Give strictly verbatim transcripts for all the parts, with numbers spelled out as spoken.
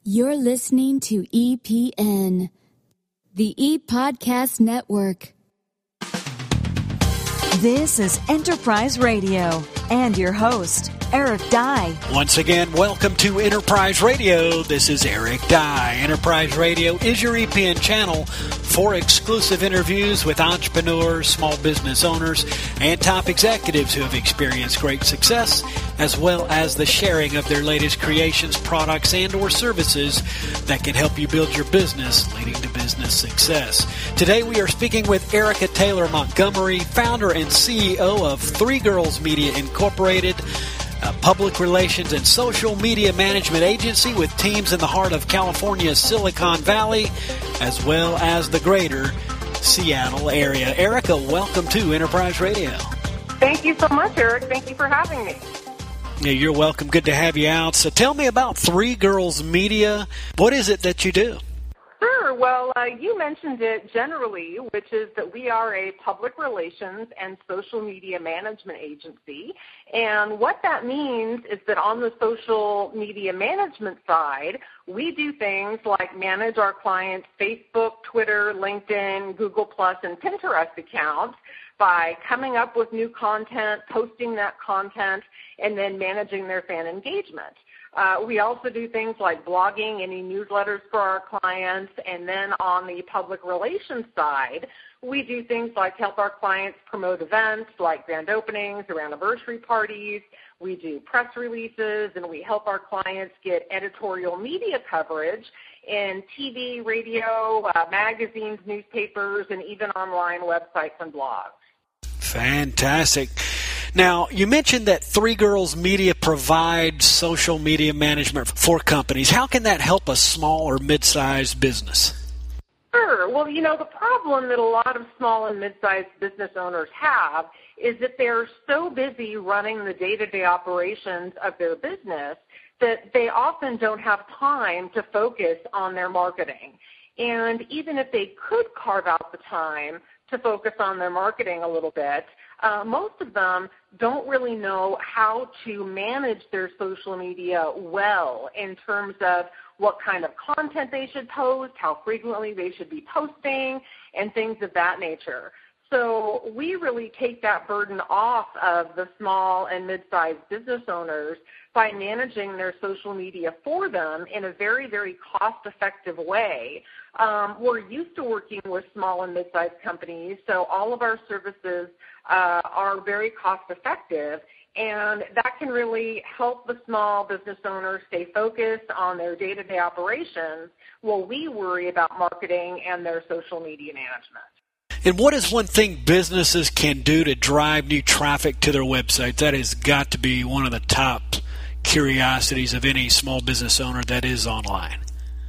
You're listening to E P N, the E-Podcast Network. This is Enterprise Radio and your host, Eric Dye. Once again, welcome to Enterprise Radio. This is Eric Dye. Enterprise Radio is your E P N channel for exclusive interviews with entrepreneurs, small business owners, and top executives who have experienced great success, as well as the sharing of their latest creations, products, and or services that can help you build your business, leading to business success. Today we are speaking with Erica Taylor Montgomery, founder and C E O of Three Girls Media Incorporated, a public relations and social media management agency with teams in the heart of California's Silicon Valley, as well as the greater Seattle area. Erica, welcome to Enterprise Radio. Thank you so much, Eric. Thank you for having me. Yeah, you're welcome. Good to have you out. So tell me about Three Girls Media. What is it that you do? Sure. Well, uh, you mentioned it generally, which is that we are a public relations and social media management agency. And what that means is that on the social media management side, we do things like manage our clients' Facebook, Twitter, LinkedIn, Google Plus, and Pinterest accounts by coming up with new content, posting that content, and then managing their fan engagement. Uh, we also do things like blogging, any newsletters for our clients, and then on the public relations side, we do things like help our clients promote events like grand openings or anniversary parties. We do press releases, and we help our clients get editorial media coverage in T V, radio, uh, magazines, newspapers, and even online websites and blogs. Fantastic. Now, you mentioned that Three Girls Media provides social media management for companies. How can that help a small or mid-sized business? Sure. Well, you know, the problem that a lot of small and mid-sized business owners have is that they're so busy running the day-to-day operations of their business that they often don't have time to focus on their marketing. And even if they could carve out the time to focus on their marketing a little bit, Uh, most of them don't really know how to manage their social media well in terms of what kind of content they should post, how frequently they should be posting, and things of that nature. So we really take that burden off of the small and mid-sized business owners by managing their social media for them in a very, very cost-effective way. Um, we're used to working with small and mid-sized companies, so all of our services uh, are very cost-effective, and that can really help the small business owners stay focused on their day-to-day operations while we worry about marketing and their social media management. And what is one thing businesses can do to drive new traffic to their websites? That has got to be one of the top curiosities of any small business owner that is online.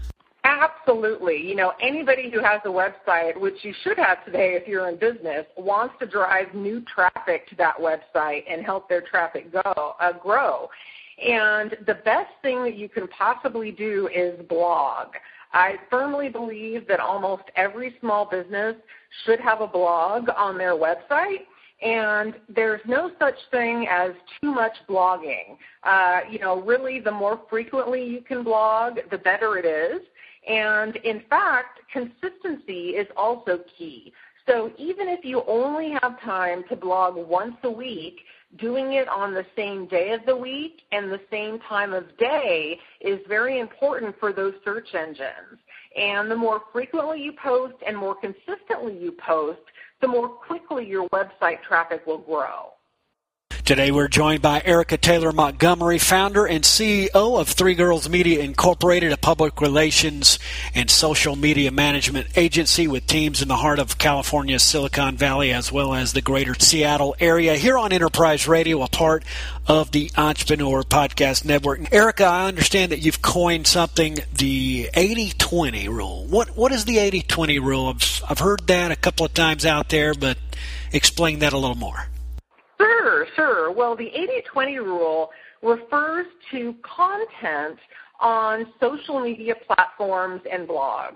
Absolutely. You know, anybody who has a website, which you should have today if you're in business, wants to drive new traffic to that website and help their traffic go, uh, grow. And the best thing that you can possibly do is blog. I firmly believe that almost every small business should have a blog on their website, and there's no such thing as too much blogging. Uh, you know, really, the more frequently you can blog, the better it is. And in fact, consistency is also key. So even if you only have time to blog once a week, doing it on the same day of the week and the same time of day is very important for those search engines. And the more frequently you post and more consistently you post, the more quickly your website traffic will grow. Today we're joined by Erica Taylor Montgomery, founder and C E O of Three Girls Media Incorporated, a public relations and social media management agency with teams in the heart of California's Silicon Valley as well as the greater Seattle area. Here on Enterprise Radio, a part of the Entrepreneur Podcast Network. Erica, I understand that you've coined something, the eighty twenty rule. What What is the eighty twenty rule? I've, I've heard that a couple of times out there, but explain that a little more. Sure, sure. Well, the eighty twenty rule refers to content on social media platforms and blogs.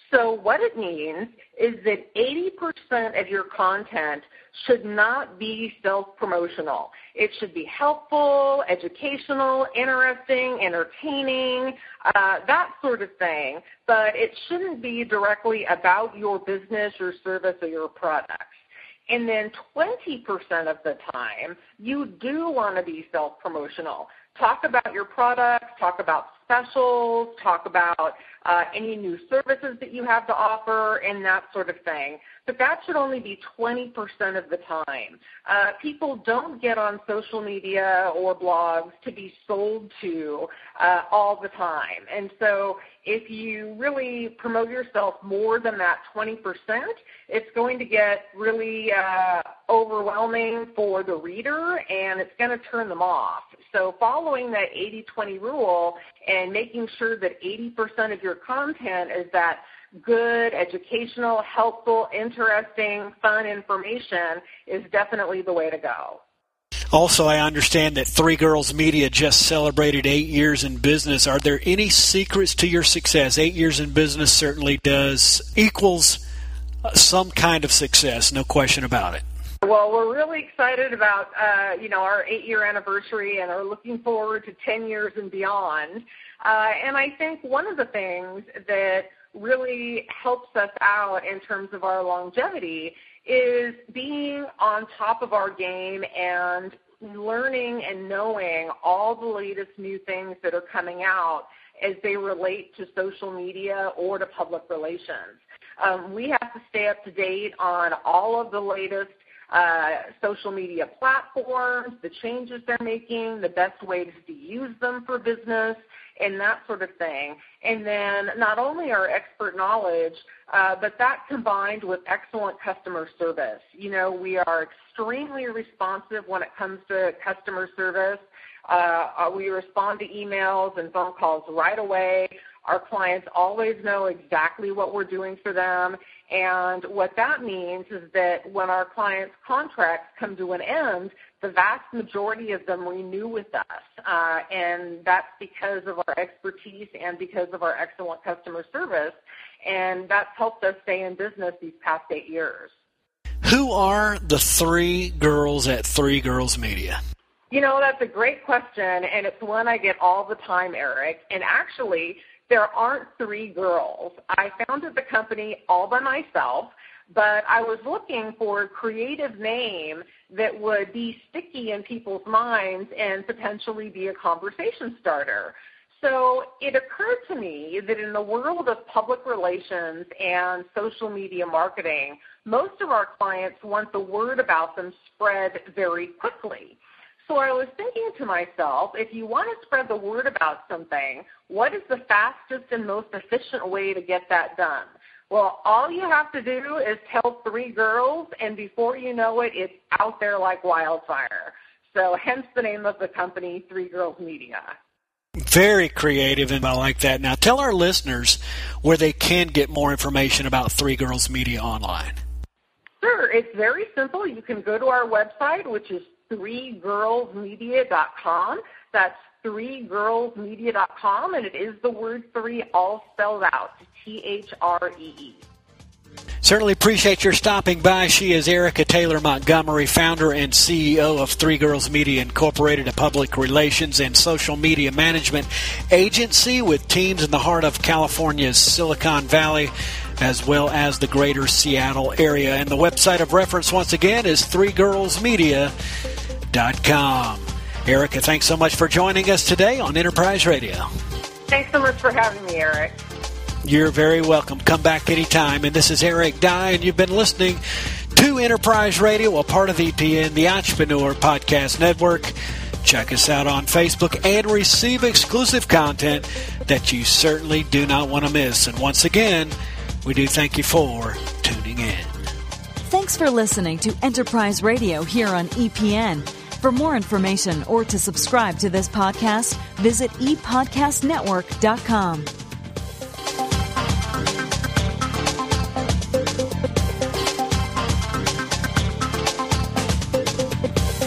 So what it means is that eighty percent of your content should not be self-promotional. It should be helpful, educational, interesting, entertaining, uh, that sort of thing. But it shouldn't be directly about your business, your service, or your products. And then twenty percent of the time, you do want to be self-promotional. Talk about your products, talk about specials, talk about uh, any new services that you have to offer, and that sort of thing. But that should only be twenty percent of the time. Uh, people don't get on social media or blogs to be sold to uh, all the time. And so if you really promote yourself more than that twenty percent, it's going to get really uh, overwhelming for the reader, and it's going to turn them off. So following that eighty twenty rule and making sure that eighty percent of your content is that good, educational, helpful, interesting, fun information is definitely the way to go. Also, I understand that Three Girls Media just celebrated eight years in business. Are there any secrets to your success? Eight years in business certainly does equals some kind of success, no question about it. Well, we're really excited about, uh, you know, our eight-year anniversary and are looking forward to ten years and beyond. Uh, and I think one of the things that really helps us out in terms of our longevity is being on top of our game and learning and knowing all the latest new things that are coming out as they relate to social media or to public relations. Um, we have to stay up to date on all of the latest uh, social media platforms, the changes they're making, the best ways to use them for business, and that sort of thing. And then not only our expert knowledge, uh, but that combined with excellent customer service. You know, we are extremely responsive when it comes to customer service. Uh, we respond to emails and phone calls right away. Our clients always know exactly what we're doing for them. And what that means is that when our clients' contracts come to an end, the vast majority of them renew with us. Uh, and that's because of our expertise and because of our excellent customer service. And that's helped us stay in business these past eight years. Who are the three girls at Three Girls Media? You know, that's a great question, and it's one I get all the time, Eric. And actually, there aren't three girls. I founded the company all by myself, but I was looking for a creative name that would be sticky in people's minds and potentially be a conversation starter. So it occurred to me that in the world of public relations and social media marketing, most of our clients want the word about them spread very quickly. So I was thinking to myself, if you want to spread the word about something, what is the fastest and most efficient way to get that done? Well, all you have to do is tell three girls, and before you know it, it's out there like wildfire. So hence the name of the company, Three Girls Media. Very creative, and I like that. Now, tell our listeners where they can get more information about Three Girls Media online. Sure. It's very simple. You can go to our website, which is three girls media dot com. That's three girls media dot com, and it is the word three all spelled out, T H R E E. Certainly appreciate your stopping by. She is Erica Taylor Montgomery, founder and C E O of Three Girls Media Incorporated, a public relations and social media management agency with teams in the heart of California's Silicon Valley, as well as the greater Seattle area. And the website of reference, once again, is three girls media dot com. Erica, thanks so much for joining us today on Enterprise Radio. Thanks so much for having me, Eric. You're very welcome. Come back anytime. And this is Eric Dye, and you've been listening to Enterprise Radio, a part of E P N, the Entrepreneur Podcast Network. Check us out on Facebook and receive exclusive content that you certainly do not want to miss. And once again, we do thank you for tuning in. Thanks for listening to Enterprise Radio here on E P N. For more information or to subscribe to this podcast, visit e podcast network dot com.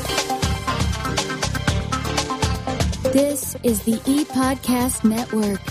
This is the E-Podcast Network.